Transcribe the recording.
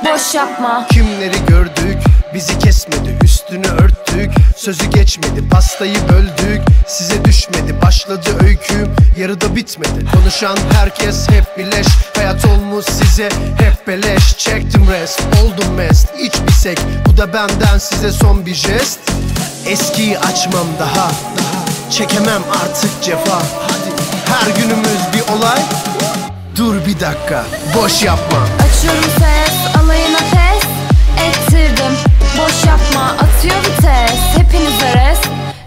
boş yapma. Kimleri gördük, bizi kesmedi, üstünü örttük. Sözü geçmedi, pastayı böldük. Size düşmedi, başladı öyküm, yarıda bitmedi. Konuşan herkes hep bileş, hayat olmuş size hep beleş. Çektim rest, oldum mest, iç bir sek, bu da benden size son bir jest. Eskiyi açmam daha, çekemem artık cefa. Her günümüz bir olay, dur bir dakika, boş yapma. Açıyorum ses, alayına pes ettirdim. Boş yapma, atıyor vites. Hepinize res,